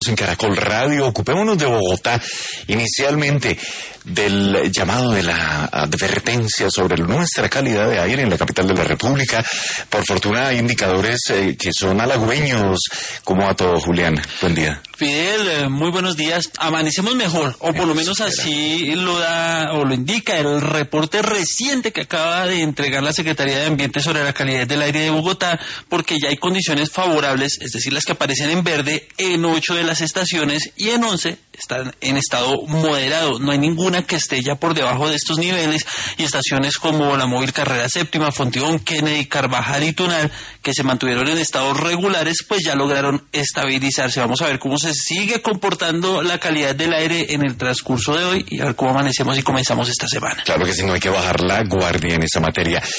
En Caracol Radio, ocupémonos de Bogotá, inicialmente del llamado de la advertencia sobre nuestra calidad de aire en la capital de la República. Por fortuna hay indicadores que son halagüeños. ¿Cómo va todo, Julián? Buen día. Fidel, muy buenos días. Amanecemos mejor, o por lo menos así lo da o lo indica el reporte reciente que acaba de entregar la Secretaría de Ambiente sobre la calidad del aire de Bogotá, porque ya hay condiciones favorables, es decir, las que aparecen en verde en 8 de las estaciones y en 11 están en estado moderado. No hay ninguna que esté ya por debajo de estos niveles, y estaciones como la Móvil Carrera Séptima, Fontibón, Kennedy, Carvajal y Tunal, que se mantuvieron en estados regulares, pues ya lograron estabilizarse. Vamos a ver cómo se sigue comportando la calidad del aire en el transcurso de hoy y a ver cómo amanecemos y comenzamos esta semana. Claro que sí, no hay que bajar la guardia en esa materia.